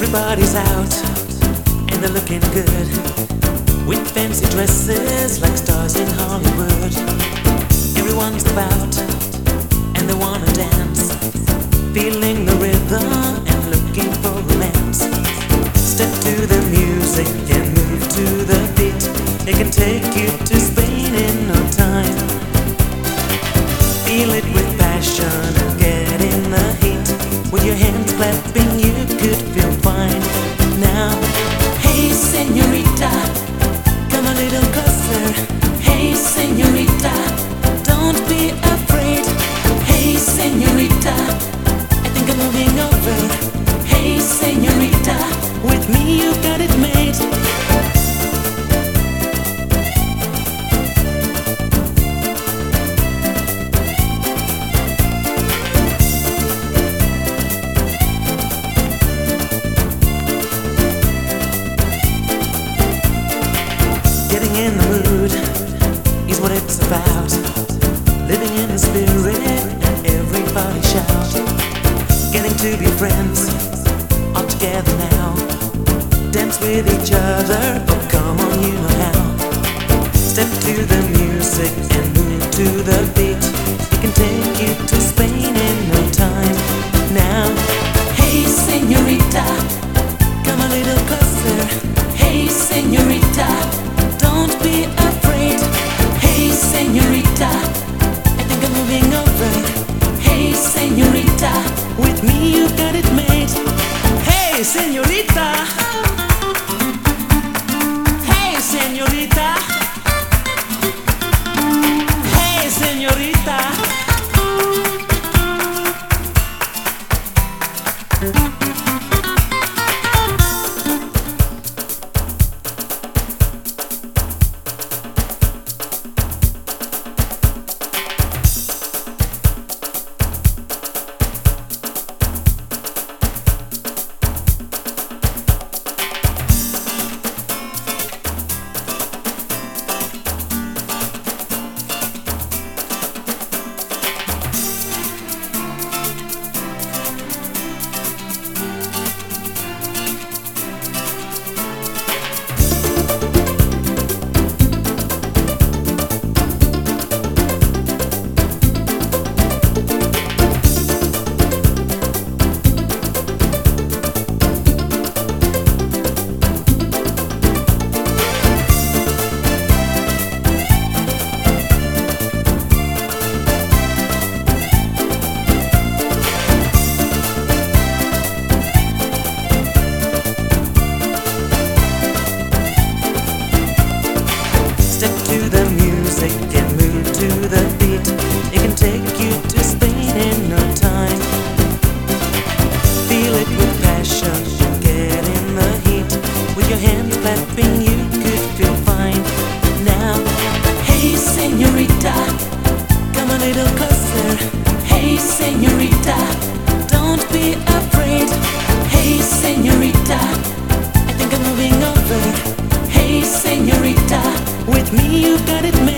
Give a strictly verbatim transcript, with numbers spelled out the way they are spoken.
Everybody's out and they're looking good with fancy dresses like stars in Hollywood. Everyone's about and they wanna dance, feeling the rhythm and looking for romance. Step to the music and move to the beat. It can take you to Spain in no time. Feel it with passion and get in the heat. With your hands clapping you could feel fine. Now, hey señorita, come a little closer. Hey señorita, don't be afraid. Hey señorita, I think I'm moving over. Hey señorita, with me you got it made. Getting in the mood is what it's about. Living in the spirit and everybody shout. Getting to be friends, all together now. Dance with each other, oh come on you know how. Step to the music and move to the beat. It can take you to Spain in no time. Now, hey señorita, come a little closer. Hey señorita, don't be afraid. Hey señorita, I think I'm moving over. Hey señorita, with me you got it made. Hey señorita, hey señorita, hey señorita. Step to the music and move to the beat. It can take you to Spain in no time. Feel it with passion, get in the heat. With your hands clapping you could feel fine. Now, hey señorita, come a little closer. Hey señorita, don't be afraid. Hey señorita, I think I'm moving over. Hey señorita, with me you got it made.